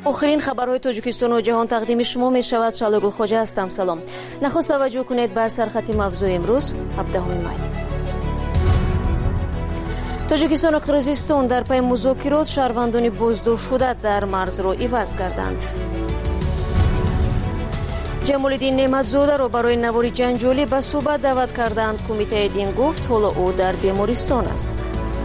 آخرین خبرهای تاجیکستان و جهان تقدیم شما می شود. شالو گلخواجه هستم. سلام. نخست توجه کنید به سرخط موضوع امروز 17 می. تاجیکستان و قرقیزستان در پی مذاکرات شهروندان بازداشت شده در مرز را عوض کردند. جمال‌الدین نعمت‌زاده را برای نوار جنجالی به صحبت دعوت کردند. کمیته دین گفت حالا او در بیمارستان است.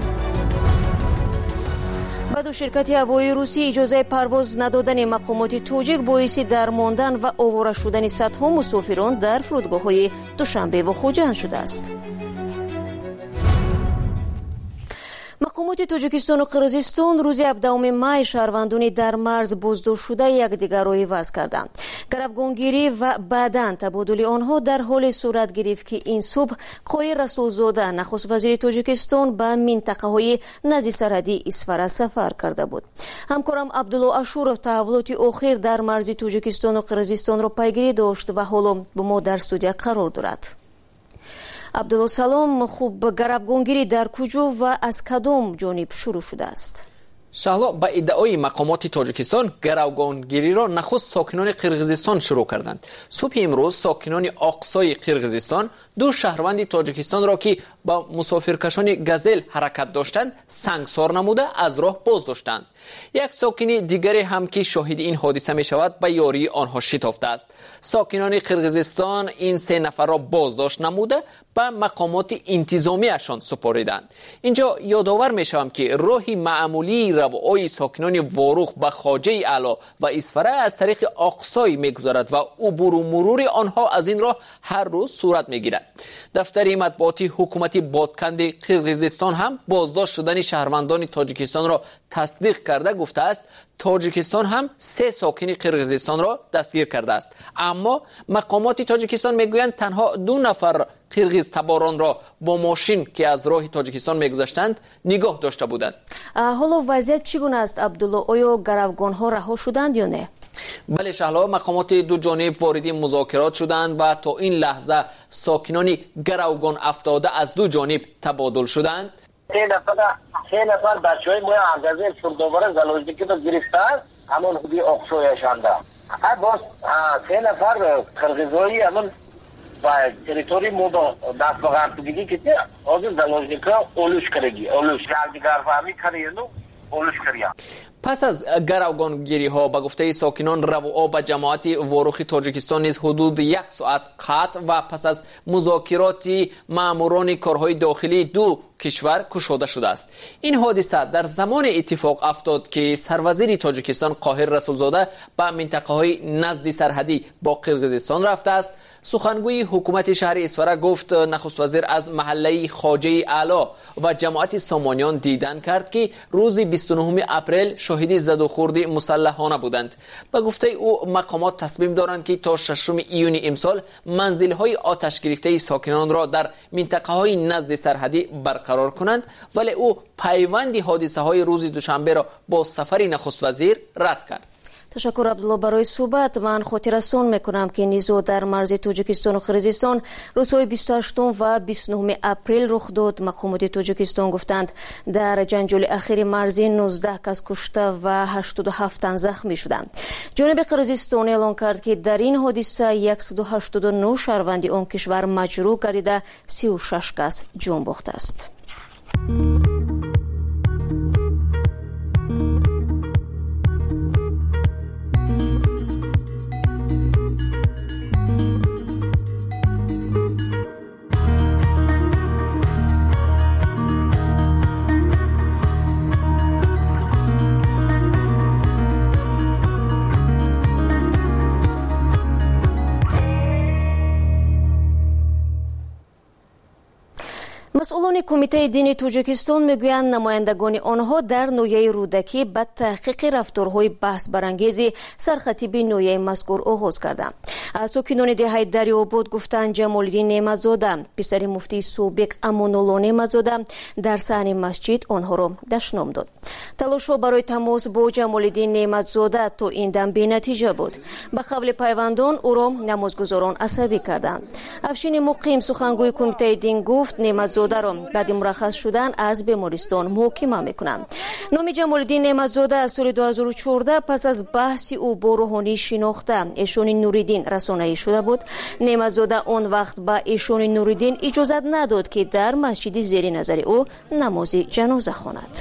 بعد شرکت هوایی روسی اجازه پرواز ندادن مقامات تاجیک باعث درماندن و آواره شدن صدها مسافران در فرودگاه‌های دوشنبه و خوجند شده است. مقامات تاجیکستان و قرقیزستان روز 17 می شهروندان در مرز بازداشت شده یکدیگر را عوض کردند. گروگانگیری و بعداً تبادل آنها در حال صورت گرفت که این صبح قای رسولزاده نخست وزیر تاجیکستان به منطقه‌های نزد سرحدی اسفر سفر کرده بود. همکارم عبدالله اشورов تحولات اخیر در مرز تاجیکستان و قرقیزستان را پیگیری داشت و حالا با ما در استودیو قرار دارد. عبدالله سلام، خوب گروگانگیری در کجا و از کدام جانب شروع شده است؟ شهلا، با ادعای مقامات تاجیکستان گروگانگیری را نخست ساکنان قرقیزستان شروع کردند. صبح امروز ساکنان آقسای قرقیزستان دو شهروند تاجیکستان را که با مسافرکشان گازل حرکت داشتند سنگسار نموده از راه باز داشتند. یک ساکن دیگری هم که شاهد این حادثه می شود به یاری آنها شتافته است. ساکنان قرقیزستان این سه نفر را بازداشت نموده به مقامات انتظامیشان سپاریدند. اینجا یادآور می شوم که راهی معمولی روای ساکنان واروخ به خواجه اعلی و اسفره از طریق آقسای می گذرد و عبور و مرور آنها از این راه هر روز صورت می گیرد. دفتر مطبوعاتی حکومتی بادکند قرقیزستان هم بازداشت شدن شهروندان تاجیکستان را تصدیق کرده گفته است تاجیکستان هم 3 ساکن قرقیزستان را دستگیر کرده است. اما مقامات تاجیکستان میگویند تنها 2 نفر قرقیز تباران را با ماشین که از راه تاجیکستان میگذشتند نگاه داشته بودند. حالا وضعیت چگونه است عبدالله؟ آیا گروگان‌ها رها شدند یا نه؟ بله شهلا، مقامات دو جانب وارد مذاکرات شدند و تا این لحظه ساکنان گروگان افتاده از دو جانب تبادل شدند. 3 نفر بچهای ما اندازه فردوبار زلاجدکی رو گرفتن، همون خودی اقصایشانده. باز 3 نفر قرقیزایی همون و تریتوری مودا دست بغرد دیگی که آزی زلاجدکی اولوش کرگی اولوش دیگر فهمی کریانو اولوش کریا. پس از گروگانگیری ها به گفته ساکنان روا به جماعت واروخ تاجیکستان نیز حدود 1 ساعت قطع و پس از مذاکرات ماموران کارهای داخلی دو کشور گشوده شده است. این حادثه در زمان اتفاق افتاد که سروزیر تاجیکستان قاهر رسولزاده به منطقه های نزد سرحدی با قرقیزستان رفته است. سخنگوی حکومت شهر اسفره گفت نخست وزیر از محله خواجه اعلی و جماعت سامانیان دیدن کرد که روز 29 اپریل شاهد زد و خورد مسلحانه بودند. به گفته او مقامات تصمیم دارند که تا 6 ایون امسال منزل‌های آتش گرفته ساکنان را در منطقه‌های نزد سرحدی برقرار کنند، ولی او پیوند حادثه‌های روز دوشنبه را با سفر نخست وزیر رد کرد. تشکر عبدالله برای صحبت. من خاطررسان میکنم که نیزو در مرز تاجیکستان و قرقیزستان روزهای 28 و 29 اپریل رخ داد. مقامات تاجیکستان گفتند در جنجال اخیر مرزی 19 کس کشته و 87 تن زخمی شدند. جانب قرقیزستان اعلام کرد که در این حادثه 189 شهروند آن کشور مجروح گردیده 36 کس جان باخته است. مسئولان کمیته دینی تاجیکستان میگویند نمایندگان آنها در نویه رودکی به تحقیق رفتارهای بحث برانگیز سرخطیب نویه مذکور آغاز کردند. ساکنان دهه دریاباد گفتند جمال‌الدین نعمت‌زاده پسر مفتی سابق امان‌الله نعمت‌زاده در صحن مسجد آنها را دشنام داد. تلاش‌ها برای تماس با جمال‌الدین نعمت‌زاده تا این دم بی‌نتیجه بود. به قبل پیوندان او را نمازگزاران عصبی کردند. افشین مقیم سخنگوی کمیته دین گفت نعمت‌زاده نمازاده را بعد مرخص شدن از بیمارستان محاکمه میکنند. نام جمال‌الدین نعمت‌زاده از سال 2014 پس از بحث او با روحانی شناخته ایشان نوریدین رسانه‌ای شده بود. نعمت‌زاده آن وقت به ایشان نوریدین اجازت نداد که در مسجد زیر نظر او نماز جنازه خواند.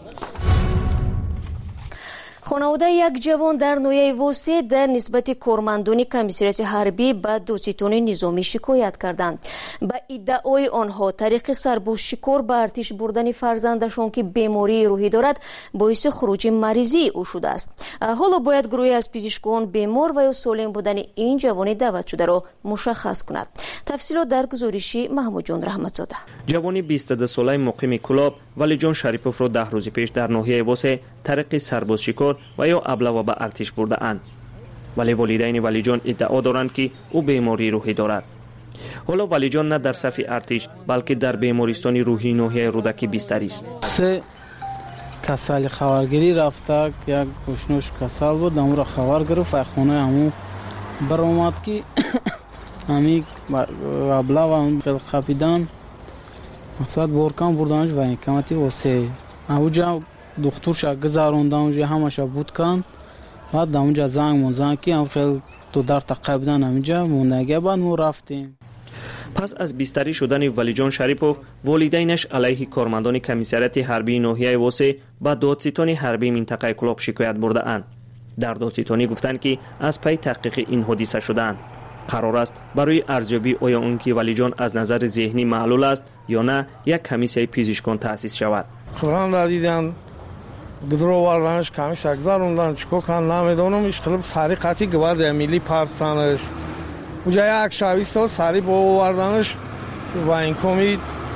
خانواده یک جوان در نویه واسه در نسبت کارمندان کمیسریت حربی به دادستان نظامی شکایت کردند. به ادعای آنها طریق سربازشکار به ارتش بردن فرزندشان که بیماری روحی دارد باعث خروج مریضی او شده است. حالا باید گروهی از پزشکان بیمار و یا سالم بودن این جوان دعوت شده را مشخص کند. تفصیلات در گزارشی محمود جان رحمتزاده. جوانی 22 ساله مقیم کلاب ولیجان شریپوف را 10 روز پیش در ناحیه واسه طریق سربازشکار و یا ابله به ارتش برده اند. ولی والدین ولیجان ادعا دارند که او بیماری روحی دارد. حالا ولیجان نه در صف ارتش بلکه در بیمارستان روحی ناحیه رودکی بستری است. سه کسال خبرگیری رفته که یک گوشنوش کسال بود، اون را خبر گرفت خونه همون برآمد که همی ابله و اون قپیدن مقصد بورکان بردنش و این کمتی واسه اونجا دکتر شا گذاروندن اونجا همش بود کن بعد اونجا زنگ که هم خیلی تو در تقابیدن همینجا موندگه بعد ما رفتیم. پس از بستری شدن ولیجان شریپوف والدینش علیه کارمندان کمیسریت حربی ناحیه واسه با دادستان حربی منطقه کلاب شکایت برده اند. در دادستانی گفتند که از پی تحقیق این حادثه شدند. قرار است برای ارزیابی آیا اون که ولیجان از نظر ذهنی معلول است یا نه یک کمیسیه پزشکان تأسیس شود. خبران را دیدن گذرو واردنش کمیس گذاروندن چیکار کنن نمیدونم اشکال سری قطعی گوارد ملی پارتانش اونجا یک شاویستو سری با واردنش و این کمید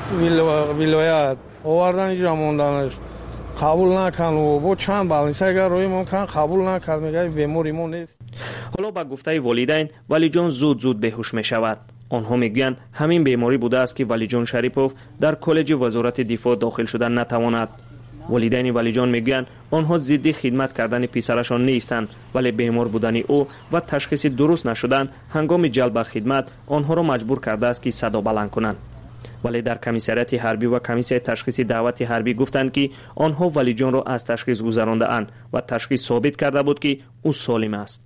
ولایت واردن اینجا موندنش قبول نکن و با چند بالنسه اگر روی ممکن قبول نکرد میگه بیماریمون نیست. حالا با گفته والدین ولیجان زود بهوش می شود. آنها میگویند همین بیماری بوده است که ولیجان شریپوف در کالج وزارت دفاع داخل شدن نتواند. والدین ولیجان میگویند آنها ضد خدمت کردن پسرشان نیستند ولی بیمار بودن او و تشخیص درست نشدن هنگام جلب خدمت آنها را مجبور کرده است که صدا بلند کنند. ولی در کمیسریت حربی و کمیسیه تشخیص دعوت حربی گفتند که آنها ولیجان را از تشخیص گذرانده اند و تشخیص ثابت کرده بود که او سالم است.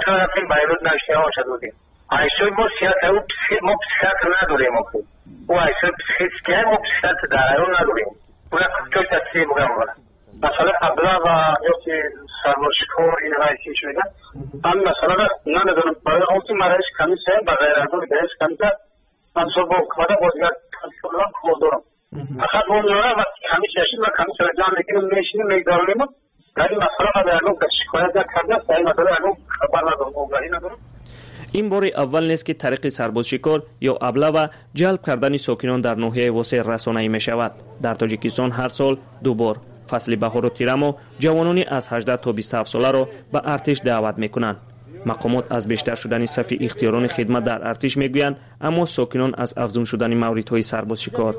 ایشون ما سیاست ما پسیاتر نداریم او ایشون پسیاتر ما پسیاتر در ایران نداریم اون کجا تصمیم میگیره مثلا ابله و یا که سربازشکار این رئیسی شده هم مثلا نمیدونم برای اون مرایش کمیسه به غیر از اون بهش کمیسه من صبح اومده بازیگر کنترلم کار دارم فقط اون نوره و کمیسه شد و کمیسه را جمع میکنیم میشینیم میگذاریم ولی مثلا به اون شکایت کرده است این مثلا اون خبر ندارم اوگری ندارم. این بار اول نیست که طریق سربازشکار یا ابله و جلب کردن ساکنان در ناحیه واسه رسانه‌ای می شود. در تاجیکستان هر سال 2 بار فصل بهار و تیرم جوانانی از 18 تا 27 ساله را به ارتش دعوت می کنند. مقامات از بیشتر شدن صف اختیاران خدمت در ارتش می گویند اما ساکنان از افزون شدن موردهای سربازشکار.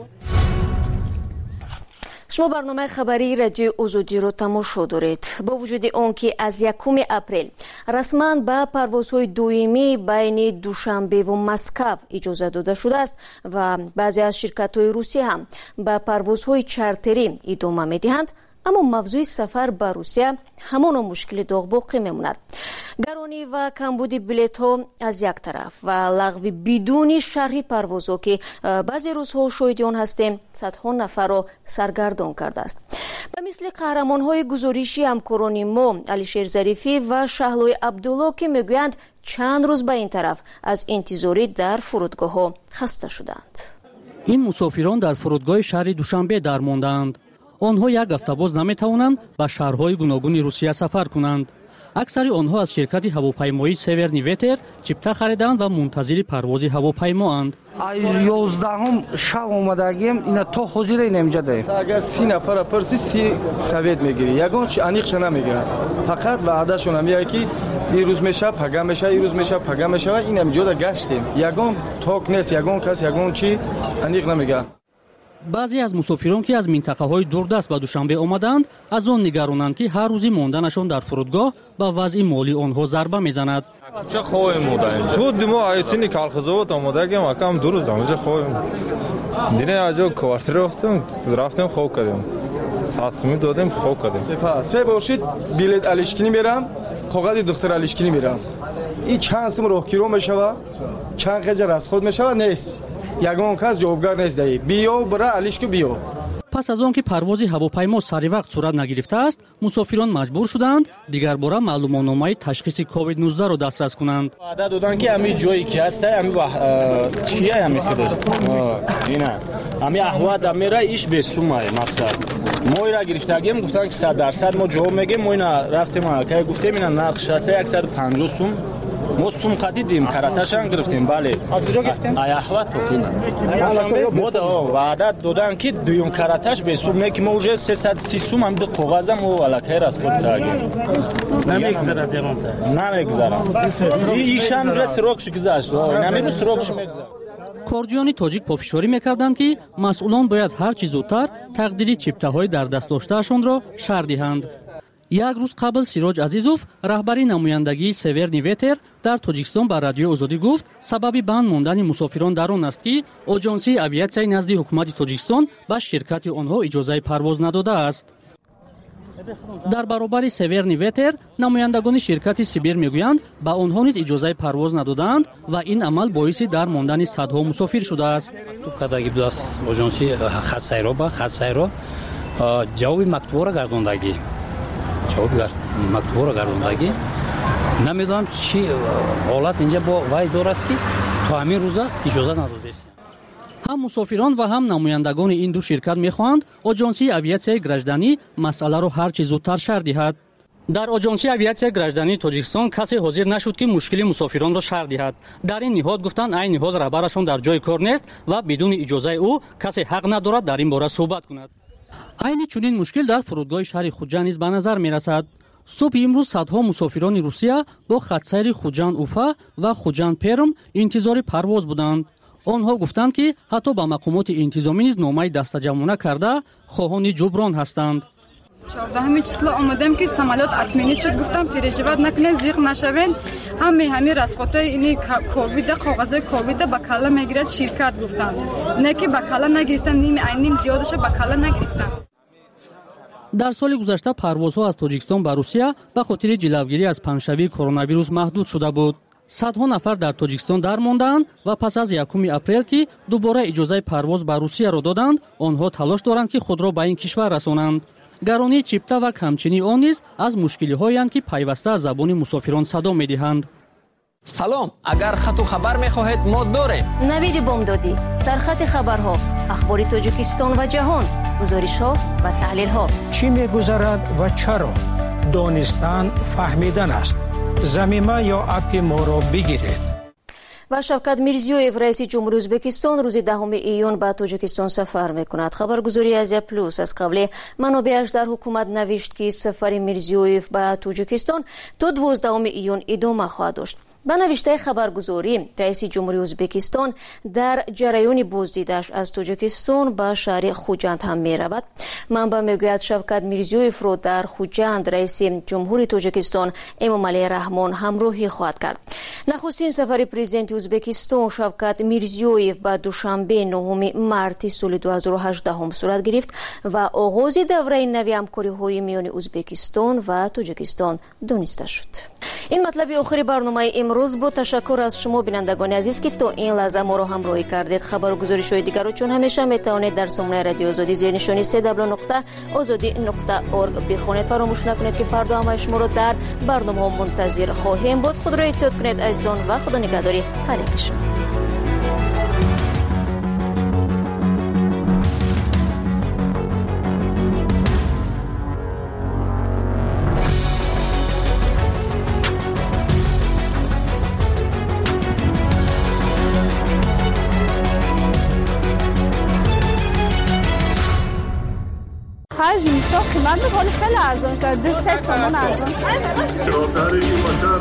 شما برنامه خبری رادیو آزادی رو تماشا دارید. با وجود آنکه از 1 اپریل رسما به پروازهای دویمی بین دوشنبه و مسکو اجازه داده شده است و بعضی از شرکت‌های روسی هم به پروازهای چارتری ادامه می‌دهند، اما موضوع سفر به روسیه همان مشکل داغ باقی میماند. گرانی و کمبود بلیط ها از یک طرف و لغو بدون شرح پروازها که بعضی روزها شاهد آن هستیم صدها نفر را سرگردان کرده است. به مثل قهرمان های گزارشی همکاران ما علیشیر ظریفی و شهلای عبدالله که میگویند چند روز به این طرف از انتظاری در فرودگاه ها خسته شدند. این مسافران در فرودگاه شهر دوشنبه درماندند. آنها یک هفته باز نمیتوانند به شهرهای گوناگون روسیه سفر کنند. اکثر آنها از شرکت هواپیمایی سیورنی ویتر چیپتا خریدند و منتظر پرواز هواپیما اند. 11 شب اومدگیم اینا تو حضور اینجا ده. اگر 30 نفر پرسی 30 سوید میگیری یگان چی انیقش نمیگیرن فقط وعدهشون هم میگه که این روز میشه پگا میشه این روز میشه پگا میشه اینم جدا گشتیم یگان توک نیست یگان کس یگان چی انیق نمیگه. баъзе аз мусофирон ки аз минтақаҳои дурдаст ба душанбе омаданд аз он нигаронанд ки ҳар рӯзи монданашон дар фурудгоҳ ба вазъи молии онҳо зарба мезанад. چه خواهیم بودیم خود ما ایسینی کالخزوت آمدگیم اکم درست دامجه خواهیم دیگه آجو کوارتر رفتیم خوب کردیم ساعتمی دادیم خوب کردیم سه باشید بلیت الیشکینی میرم کاغذ دختر الیشکینی میرم این چند سم راهگیرو میشوه چند خجر از خود میشوه نیست یگان کس جوابگار نیست دی بیا برا الیشکی بیا. پس از آن که پرواز هواپیما سری وقت صورت نگرفته است، مسافران مجبور شدند دیگر باره معلوماتنامه تشخیص کووید 19 را دسترس کنند. وعده دادن که همین جایی که هست همین چیه همین خودش اینا همین احوال میره ایش به سومه مقصد ما را گرفتگیم گفتن که 100% ما جواب میگیم ما اینا رفتیم که گفتیم اینا نقش هست 150 سوم ما سوم خریدیم کراتاشان گرفتیم بله از کجا گرفتیم احوال تو ما وعده دادن که دویم کراتاش به سوم میگیم ما уже 330 سوم هم دو کاغذم و الکی راست خود کردیم نمیگذره نمیگذره ایشان уже سروکش گذاشت نمیرو سروکش میگذره. کارجویان تاجیک پافشاری میکردند که مسئولان باید هر چه زودتر تقدیری چیپته‌های در دست داشته‌شان را شرح دهند. یک روز قبل سیروج عزیزوف رهبری نمایندگی سیورنی ветер در تاجیکستان با رادیو آزادی گفت سبب بند ماندن مسافران در آن است که آژانسی آویاسیای نزد حکومت تاجیکستان به شرکت آنها اجازه پرواز نداده است. در برابر سیورنی ветер نمایندگان شرکت سیبیر میگویند با آنها نیز اجازه پرواز ندادند و این عمل باعث در ماندن صدها مسافر شده است. تو کداگی داست آژانسی خط سیرو جواب مکتوب را گرداندگی مکتوب را گرداندگی نمیدونم چی حالت اینجا با وای دارد که تو همین روزا اجازه نداده است. هم مسافران و هم نمایندگان این دو شرکت میخواهند آژانسی آویاسیای گراجدانی مسئله را هر چه زودتر شرح دهد. در آژانسی آویاسیای گراجدانی تاجیکستان کسی حاضر نشد که مشکل مسافران را شرح دهد. در این نهاد گفتند این نهاد رهبرشان در جای کار نیست و بدون اجازه او کسی حق ندارد در این باره صحبت کند. عین چنین مشکل در فرودگاه شهر خوجند نیز به نظر میرسد. صبح امروز صدها مسافران روسیه با خطسیر خوجند اوفا و خوجند پرم انتظار پرواز بودند. آنها گفتند که حتی با مقامات انتظامی نیز نامه دستجمعانه کرده خواهان جبران هستند. 14 числа اومدیم که самолет отменить شد گفتم переживать نکنید زیق نشوین همین رسخوتای اینی کووید کاغذ کووید با کلا میگیرد شرکت گفتن نه که با کلا نگرفتن نیم زیادش با کلا نگرفتن. در سال گذشته پروازها از تاجیکستان به روسیه به خاطر جلوگیری از پنجشنبه کرونا ویروس محدود شده بود. صدها نفر در تاجیکستان درماندند و پس از 1 اپریل که دوباره اجازه پرواز به روسیه را دادند آنها تلاش دارند که خود را به این کشور رسانند. گرانی چیپتا و کمچینی آن نیز از مشکلی‌هایند که پیوسته از زبان مسافران صدا می‌دهند. سلام، اگر خط و خبر می‌خواهید ما داریم. نوید بامدادی، سرخط خبرها، اخبار تاجیکستان و جهان، گزارش‌ها و تحلیل‌ها. چی می‌گذرد و چرا؟ دانستن فهمیدن است. زمینه یا اپ ما را بگیرید. و شوکت میرزیویف رئیس جمهوری ازبکستان روز 10 ایون به تاجیکستان سفر میکند. خبرگزاری آزیا پلوس از قبل منابعش در حکومت نوشت که سفر میرزیویف به تاجیکستان تا 12 ایون ادامه خواهد داشت. به نوشته خبرگزاری رئیس جمهوری ازبکستان در جریان بازدیدش از تاجیکستان به شهر خوجند هم می رود. منبع میگوید شوکت میرزیویف را در خوجند رئیس جمهوری تاجیکستان امامعلی رحمان همراهی خواهد کرد. نخستین سفر پرزیدنت ازبکستان شوکت میرزیویف به دوشنبه 9 مارس سال 2018 صورت گرفت و آغاز دوره نوی همکاری‌های میان ازبکستان و تاجیکستان دانسته شد. این مطلب آخری برنامه امروز بود. تشکر از شما بینندگان عزیز که تا این لحظه ما را همراهی کردید. خبر و گزارش‌های دیگر را چون همیشه میتوانید در سامانه رادیو آزادی زیر نشانی www.azadi.org بخوانید. فراموش نکنید که فردا هم شما را در برنامه منتظر خواهیم بود. خود را احتیاط کنید عزیزان و خدا نگهداری هر یک شما. زمستان قیمت میکنه خیلی ارزان شده 3 تومان ارزان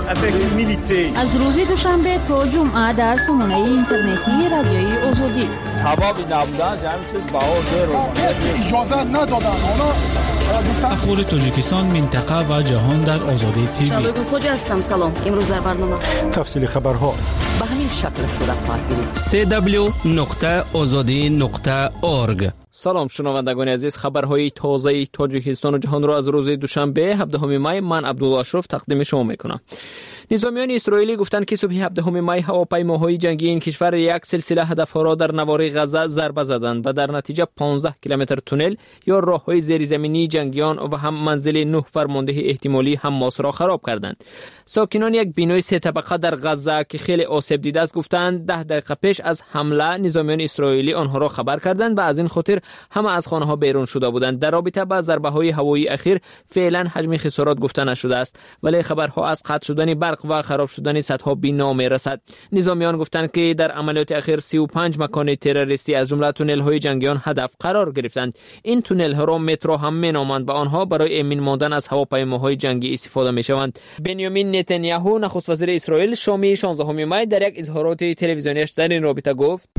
شده. از روز دوشنبه تا جمعه در سامانه اینترنتی رادیوی آزادی سببی نبودن همین چیز باور اجازه ندادن اخبار تاجیکستان منطقه و جهان در آزادی تیوی. شبگون خوجا هستم. سلام. امروز در برنامه تفصیل خبرها به همین شکل صورت خواهد گرفت. www.azadi.org. سلام شنوندگان عزیز، خبرهای تازه تاجیکستان و جهان را از روز دوشنبه 17 می من عبدالله اشرف تقدیم شما میکنم. نظامیان اسرائیلی گفتند که صبح 17 می هواپیماهای جنگی این کشور یک سلسله هدفها را در نواحی غزه ضربه زدند و در نتیجه 15 کیلومتر تونل یا راههای زیرزمینی جنگیان و هم منزل 9 فرمانده احتمالی حماس را خراب کردند. ساکنان یک بینای 3 طبقه در غزه که خیلی آسیب دیده است گفتند 10 دقیقه پیش از حمله نظامیان اسرائیلی آنها را خبر کردند و از این خاطر همه از خانه ها بیرون شده بودند. در رابطه با ضربه های هوایی اخیر فعلا حجم خسارات گفته نشده است، ولی خبرها از قطع شدن برق و خراب شدن صدها بنا میرسد. نظامیان گفتند که در عملیات اخیر 35 مکان تروریستی از جمله تونل های جنگیان هدف قرار گرفتند. این تونل ها را مترو هم مینامند و آنها برای امین ماندن از هواپیماهای جنگی استفاده میشوند. بنیامین نتانیاهو نخست وزیر اسرائیل شام 16 می در یک اظهارات تلویزیونیش در این رابطه گفت: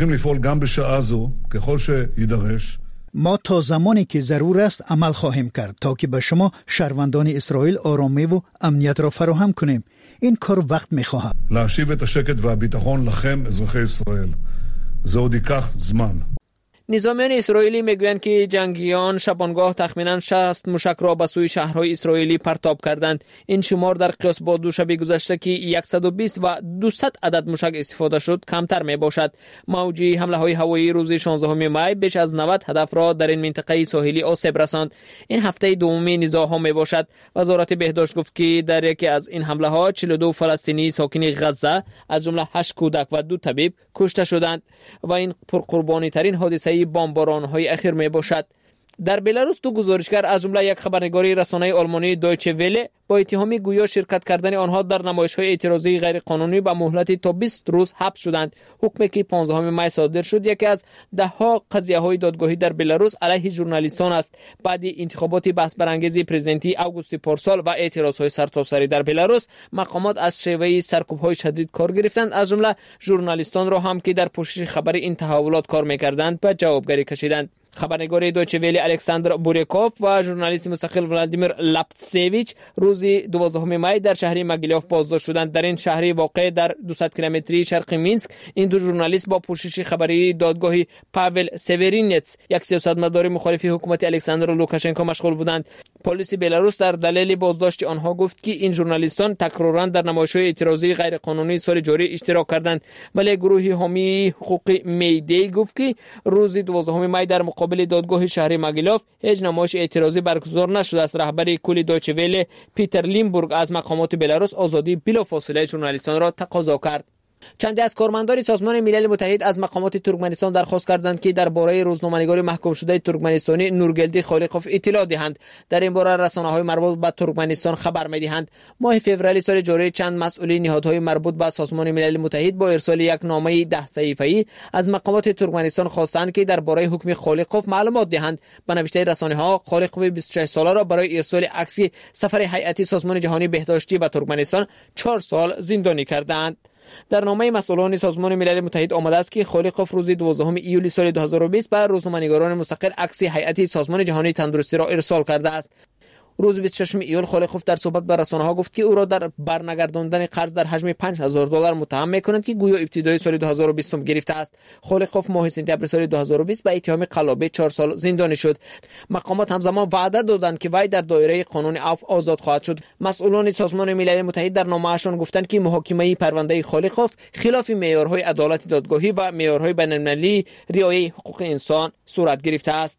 ما تا زمانی که ضرور است عمل خواهیم کرد تا که به شما شهروندان اسرائیل آرامی و امنیت را فراهم کنیم. این کار وقت می‌خواهد. להשיב את השקט והביטחון לכם אזרחי ישראל. זה עוד ייקח زمان. نظامیان اسرائیلی میگویند که جنگیان شبانگاه تخمینا 60 موشک را به سوی شهرهای اسرائیلی پرتاب کردند. این شمار در قیاس با دو شب گذشته که 120 و 200 عدد موشک استفاده شد کمتر می باشد. موج حمله های هوایی روز 16 می بیش از 90 هدف را در این منطقه ساحلی آسیب رساند. این هفته دومی نزاع‌ها می باشد. وزارت بهداشت گفت که در یکی از این حمله ها 42 فلسطینی ساکن غزه از جمله 8 کودک و 2 طبیب کشته شدند و این پرقربانی ترین حادثه بمباران‌های اخیر می باشد. در بلاروس دو گزارشگر از جمله یک خبرنگاری رسانه آلمانی دویچه وله با اتهام گویا شرکت کردن آنها در نمایش‌های اعتراضی غیر قانونی به مهلت تا 20 روز حبس شدند. حکمی که 15 می صادر شد یکی از ده‌ها قضیه‌های دادگاهی در بلاروس علیه ژورنالیستان است. بعد انتخابات بحث برانگیز پرزیدنتی آگوست پارسال و اعتراض‌های سرتاسری در بلاروس، مقامات از شیوه سرکوب‌های شدید کار گرفتند، از جمله ژورنالیستان را هم که در پوشش خبر این تحولات کار می‌کردند به جوابگری کشیدند. خبرنگار دویچه وله الکساندر بوریکوف و ژورنالیست مستقل ولادیمیر لاپتسیویچ روز 12 می در شهر مگیلوف بازداشت شدند. در این شهر واقع در 200 کیلومتری شرق مینسک این دو ژورنالیست با پوشش خبری دادگاه پاول سیورینتس، یک سیاستمدار مخالف حکومت الکساندر لوکاشنکو، مشغول بودند. پلیس بلاروس در دلیل بازداشت آنها گفت که این ژورنالیستان تکرارا در نمایش‌های اعتراضی غیر قانونی سال جاری اشتراک کردند، ولی گروه حامی حقوق میدی گفت که روز 12 می در مقابل دادگاه شهر مگیلوف هیچ نمایش اعتراضی برگزار نشده است. رهبر کل دویچه وله پیتر لیمبورگ از مقامات بلاروس آزادی بلافاصله ژورنالیستان را تقاضا کرد. چندی از کارمندان سازمان ملل متحد از مقامات ترکمنستان درخواست کردند که درباره روزنامه‌نگار محکوم شده ترکمنستانی نورگلدی خالقوف اطلاع دهند. در این باره رسانه‌های مربوط به ترکمنستان خبر می‌دهند. ماه فوریه سال جاری چند مسئول نهادهای مربوط به سازمان ملل متحد با ارسال یک نامه 10 صفحه‌ای از مقامات ترکمنستان خواستند که درباره حکم خالقوف معلومات دهند. به نوشته رسانه‌ها، خالقوف 26 ساله را برای ارسال عکس سفر هیئت سازمان جهانی بهداشتی به ترکمنستان 4 سال زندانی کردند. در نامه مسئولان سازمان ملل متحد آمده است که خالقوف روز 12 ایولی سال 2020 به روزنامه‌نگاران مستقل عکس هیئت سازمان جهانی تندرستی را ارسال کرده است. روز 26 ایول خالقوف در صحبت با رسانه‌ها گفت که او را در برنگرداندن قرض در حجم $5000 متهم می‌کنند که گویا ابتدای سال 2020 گرفته است. خالقوف ماه سپتامبر سال 2020 به اتهام قلابه 4 سال زندانی شد. مقامات همزمان وعده دادند که وی در دایره قانون عفو آزاد خواهد شد. مسئولان سازمان ملل متحد در نامه‌شان گفتند که محاکمه پرونده خالقوف خلاف معیارهای عدالت دادگاهی و معیارهای بین‌المللی رعایت حقوق انسان صورت گرفته است.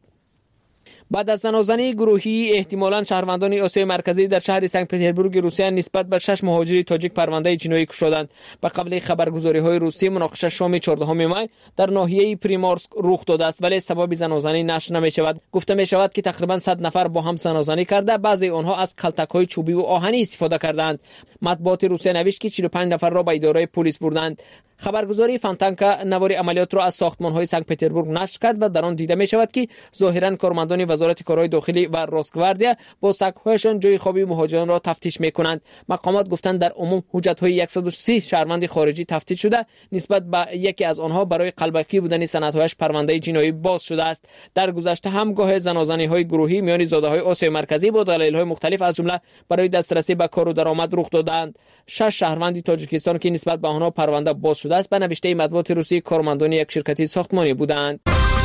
بعد از زنازنی گروهی احتمالاً شهروندان آسیای مرکزی در شهر سنت پترزبورگ روسیه نسبت به 6 مهاجر تاجیک پرونده جنایی شدند. به قبل خبرگزاری‌های روسی مناقشه شام 14 می در ناحیه پریمورسک رخ داده است، ولی سبب زنازنی نشر نمی‌شود. گفته می‌شود که تقریباً 100 نفر با هم زنازنی کرده، بعضی آنها از کلتک‌های چوبی و آهنی استفاده کردند. مطبوعات روسیه نوشت که 45 نفر را به اداره پلیس بردند. خبرگزاری فانتانکا نوار عملیات را از ساختمان‌های سنت پترزبورگ نشر کرد و در آن دیده می‌شود که ظاهراً کارمندان وزارت کارهای داخلی و روسگواردیا با سگ‌هایشان جای خواب مهاجران را تفتیش می‌کنند. مقامات گفتند در عموم حجت‌های 130 شهروند خارجی تفتیش شده، نسبت به یکی از آنها برای قلبکی بودن سندهایش پرونده جنایی باز شده است. در گذشته هم گاه زنازانی‌های گروهی میان زاده‌های آسیای مرکزی با دلایل‌های مختلف از جمله برای دسترسی به کار و درآمد رخ دادند. 6 شهروند تاجیکستان که نسبت به آنها پرونده باز شده است به نوشته مطبوعات روسی کارمندان یک شرکت ساختمانی بودند.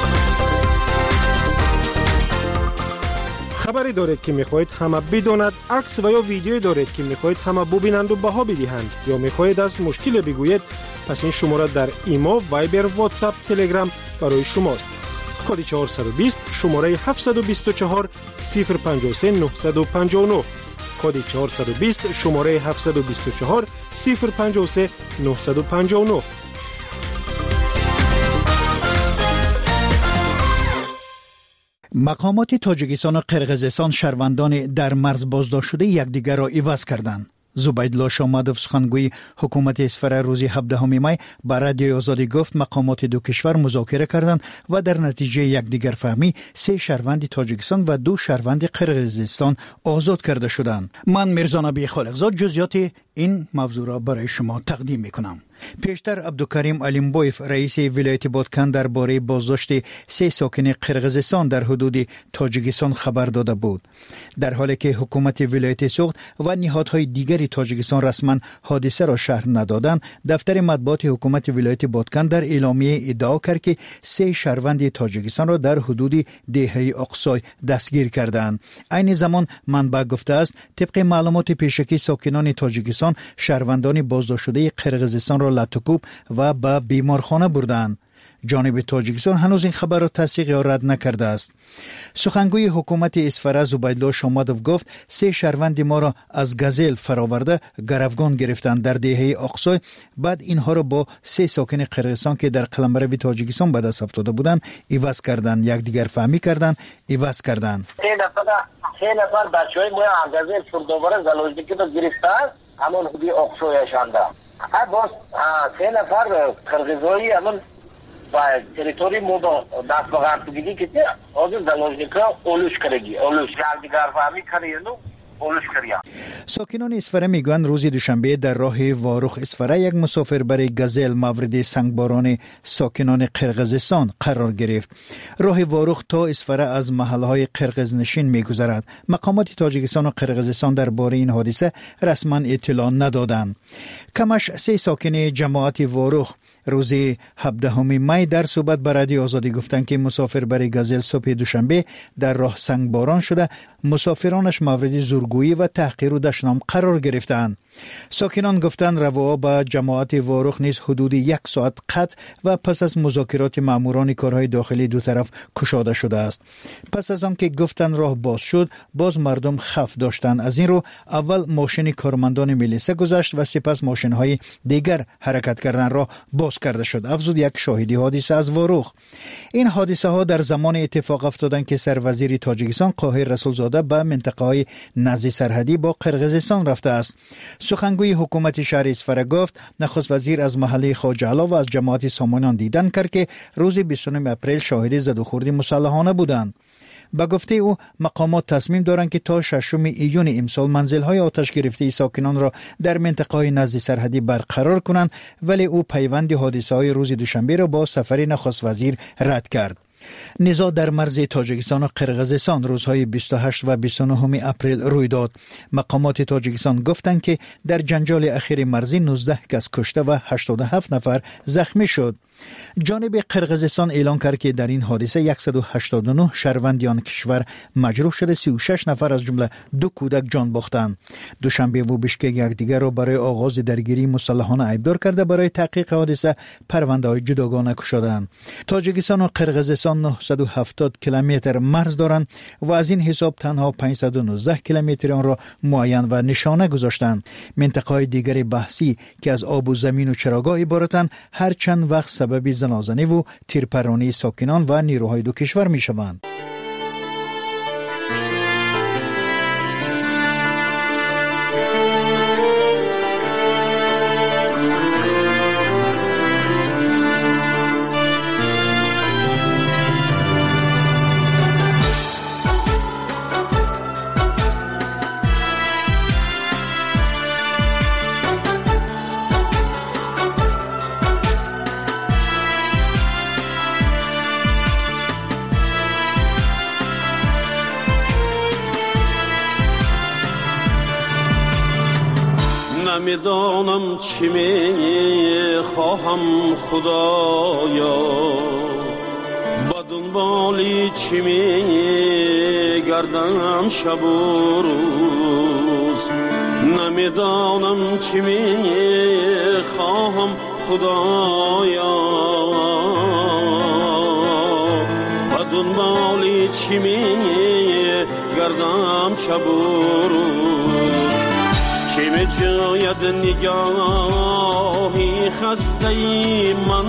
خبری دارید که میخواهید همه بداند، عکس و یا ویدیویی دارید که میخواهید همه ببینند و بها بدهند یا میخواهید از مشکل بگویید، پس این شماره در ایمو، وایبر، واتساپ، تلگرام برای شماست. کد 420 شماره 724 053 959 کد 420 شماره 724 053 959. مقامات تاجیکستان و قرقیزستان شهروندان در مرز بازداشت شده یکدیگر را عوض کردند. زبیدالله شامادوف سخنگوی حکومت اسفر روز 17 می با رادیوی آزادی گفت مقامات دو کشور مذاکره کردند و در نتیجه یکدیگر فهمی 3 شهروند تاجیکستان و 2 شهروند قرقیزستان آزاد کرده شدند. من میرزا نبی خالقزاد جزئیات این موضوع را برای شما تقدیم میکنم. پیشتر عبدالکریم علیمبویف رئیس ولایت بادکن درباره بازداشت 3 ساکن قرقیزستان در حدود تاجیکستان خبر داده بود، در حالی که حکومت ولایت سوخت و نهادهای دیگری تاجیکستان رسما حادثه را شرح ندادند. دفتر مطبوعات حکومت ولایت بادکن در اعلامیه ادعا کرد که 3 شهروند تاجیکستان را در حدود دهه اقصای دستگیر کردند. عین زمان منبع گفته است طبق معلومات پیشکی ساکنان تاجیکستان شهروندان بازداشت شده قرقیزستان را لاتوکوب و به بیمارخانه بردند. جانب تاجیکستان هنوز این خبر را تصدیق یا رد نکرده است. سخنگوی حکومت اسفر زبیدالله شامادوف گفت 3 شهروند ما را از گزل فراورده گروگان گرفتند در دهه اقصای، بعد اینها را با 3 ساکن قرقیزستان که در قلمرو تاجیکستان به دست افتاده بودند عوض کردند، یکدیگر فهمی کردند، عوض کردند. 3 نفر بچهای ما از گزل فردوباره زلوجدی که گرفتند همون حدود اقصایشان ده. باز 3 نفر قرقیزایی همون با تریتوری مو با دست بغرد بگیدی که آزو زلوجدیکا اولوش کرگی اولوش دیگر فهمی کریانو اولوش کریا. ساکنان اسفره میگویند روز دوشنبه در راه واروخ اسفره یک مسافر برای گزل مورد سنگباران ساکنان قرقیزستان قرار گرفت. راه واروخ تا اسفره از محلهای قرقیزنشین میگذرد. مقامات تاجیکستان و قرقیزستان درباره این حادثه رسما اطلاع ندادند. کمش 3 ساکن جماعت واروخ روز 17 می در صحبت با رادیو آزادی گفتند که مسافر برای گزل صبح دوشنبه در راه سنگباران شده، مسافرانش مورد زورگویی و تحقیر و دشنام قرار گرفتند. ساکنان گفتند روا با جماعت واروخ نیز حدود 1 ساعت قطع و پس از مذاکرات ماموران کارهای داخلی دو طرف کشاده شده است. پس از آنکه گفتند راه باز شد، باز مردم خوف داشتند. از این رو اول ماشین کارمندان میلیسه گذشت و سپس ماشین‌های دیگر حرکت کردن راه باز کرده شد. افزود یک شاهدی حادثه از واروخ. این حادثه ها در زمان اتفاق افتادند که سروزیر تاجیکستان قاهر رسولزاده به منطقه‌های نزدیک سرحدی با قرقیزستان رفته است. سخنگوی حکومت شهر اسفره گفت نخست وزیر از محله خواجه‌علا و از جماعت سامانیان دیدن کرد که روز 29 اپریل شاهد زد و خورد مسلحانه بودند. با گفته او مقامات تصمیم دارند که تا 6 ایون امسال منزل‌های آتش گرفته ساکنان را در منطقه‌های نزدیک سرحدی برقرار کنند، ولی او پیوند حادثه‌های روز دوشنبه را با سفر نخست وزیر رد کرد. نزاع در مرز تاجیکستان و قرقیزستان روزهای 28 و 29 اپریل روی داد. مقامات تاجیکستان گفتند که در جنجال اخیر مرزی 19 کس کشته و 87 نفر زخمی شد. جانب قرقیزستان اعلان کرد که در این حادثه 189 شهروند آن کشور مجروح شده، 36 نفر از جمله 2 کودک جان باختند. دوشنبه و بشکک یکدیگر را برای آغاز درگیری مسلحانه عیبدار کرده برای تحقیق حادثه پرونده‌های جداگانه گشودند. تاجیکستان و قرقیزستان 970 کیلومتر مرز دارند و از این حساب تنها 519 کیلومتر آن را معین و نشانه گذاشتند. منطقه‌های دیگر بحثی که از آب و زمین و چراگاه عبارتند هر چند وقت سبب زنازنی و تیرپرانی ساکنان و نیروهای دو کشور می شوند. نمیدانم چی می خواهم خدایا، با دنبالی چی می گردم شب و روز. نمیدانم چی می خواهم خدایا، با دنبالی چی می گردم شب و روز. چی می جاید نگاهی خسته من،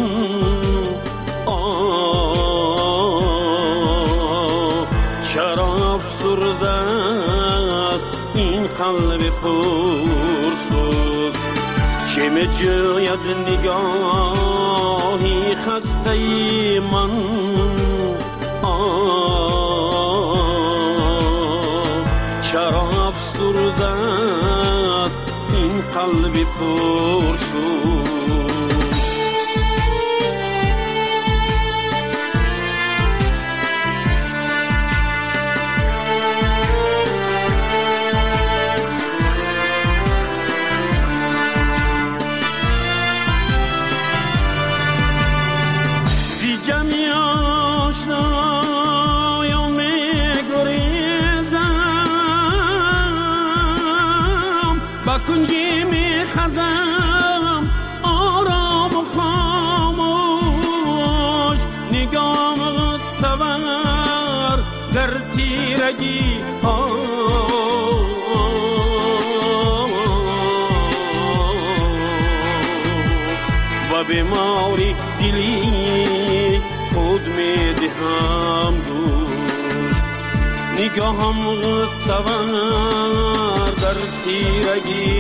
چرا افسرده است این قلب پرسوز. چی می جاید نگاهی خسته من، چرا افسرده است این قلب پرسوز. کنجی می خزم آرام و خاموش، نگام تبر در تیرگی و بیماری دلی خود می دهم دوش. نگاهم تبر در تیرگی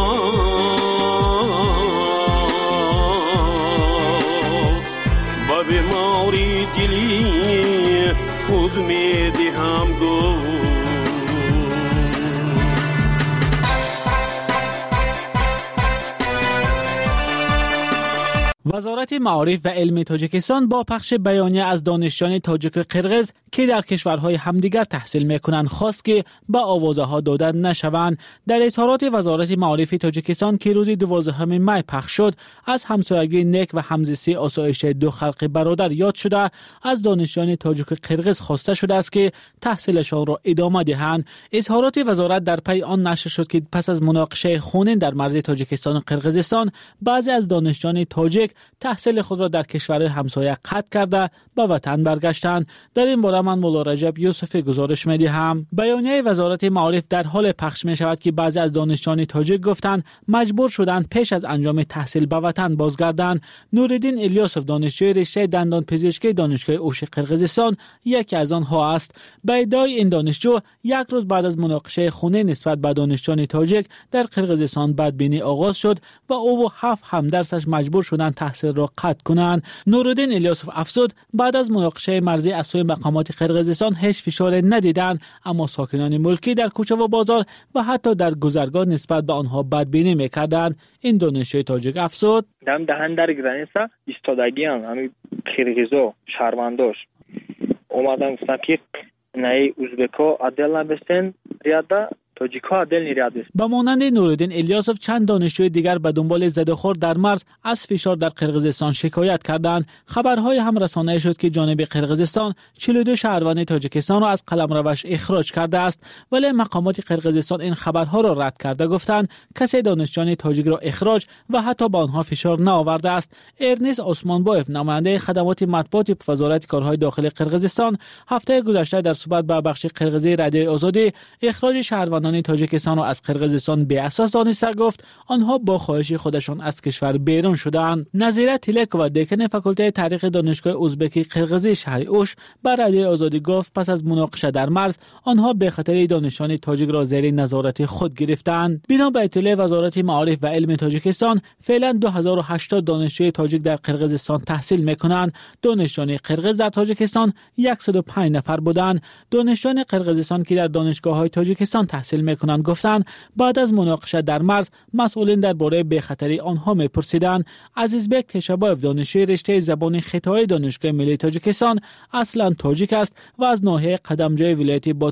با بیماری دلی خود می دهم دوش. وزارت معارف و علم تاجیکستان با پخش بیانیه از دانشجویان تاجیک و قرقیز که در کشورهای همدیگر تحصیل میکنند خواست که به آوازه ها داده نشوند. در اظهارات وزارت معارف تاجیکستان که روز 12 می پخش شد، از همسایگی نیک و همزیستی آسایش دو خلق برادر یاد شده از دانشجویان تاجیک و قرقیز خواسته شده است که تحصیلشان را ادامه دهند. اظهارات وزارت در پی آن نشر شد که پس از مناقشه خونین در مرز تاجیکستان و قرقیزستان، بعضی از دانشجویان تاجیک تحصیل خود را در کشورهای همسایه قطع کرده به وطن برگشتند. در این باره من مولا رجب یوسف گزارش می‌دهم. بیانیه وزارت معارف در حال پخش می شود که بعضی از دانشجویان تاجیک گفتند مجبور شدند پیش از انجام تحصیل به وطن بازگردند. نورالدین الیاسوف دانشجوی رشته دندان پزشکی دانشگاه اوش قرقیزستان یکی از آنها است. به ادعای این دانشجو یک روز بعد از مناقشه خونه نسبت به دانشجویان تاجیک در قرقیزستان بدبینی آغاز شد و او و 7 همدرسش مجبور شدند تحصیل را قطع کنند. نورالدین الیاسوف افزود بعد از مناقشه مرزی از سوی مقامات قرقیزستان هیچ فشار ندیدند، اما ساکنان ملکی در کوچه و بازار و حتی در گذرگاه نسبت به آنها بدبینی میکردند. این دانشجوی تاجیک افزود دهن در گرانیسا ایستادگیان همین قرقیزا شهرونداش اومدن گفتن که نه ازبکا عدل نبستن ریاده تاجیک‌ها عدل نریاد است. با مانند نورالدین الیاسوف چند دانشجوی دیگر به دنبال زده‌خور در مرز از فشار در قرقیزستان شکایت کردند. خبرهای هم رسانه‌ای شد که جانب قرقیزستان 42 شهروند تاجیکستان را از قلمروش اخراج کرده است، ولی مقامات قرقیزستان این خبرها را رد کرده گفتند کسی دانشجویان تاجیک را اخراج و حتی به آنها فشار نآورده است. ارنست عثمانبایف نماینده خدمات مطبوعات وزارت کارهای داخلی قرقیزستان هفته گذشته در صحبت با بخش قرقیزی رادیوی آزادی اخراج شهروندان تاجیکستان را از قرقیزستان به اساس دانسته گفت آنها با خواهش خودشان از کشور بیرون شدند. نظیره تیلک و دکن فاکولته تاریخ دانشگاه ازبکی قرقیزی شهر اوش بر رادیوی آزادی گفت پس از مناقشه در مرز آنها به خاطر دانشجویان تاجیک را زیر نظارت خود گرفتند. بنا به اطلاع وزارت معارف و علم تاجیکستان فعلا 2080 دانشجوی تاجیک در قرقیزستان تحصیل میکنند. دانشجویان قرقیز در تاجیکستان 105 نفر بودند. دانشجویان قرقیزستان که در دانشگاه‌های تاجیکستان تحصیل میکنند گفتند بعد از مناقشه در مرز مسئولین درباره بی‌خطری آنها میپرسیدند. عزیزبک کشابایف دانشجوی رشته زبان خطای دانشگاه ملی تاجیکستان اصلا تاجیک است و از ناحیه قدمجوی ولایت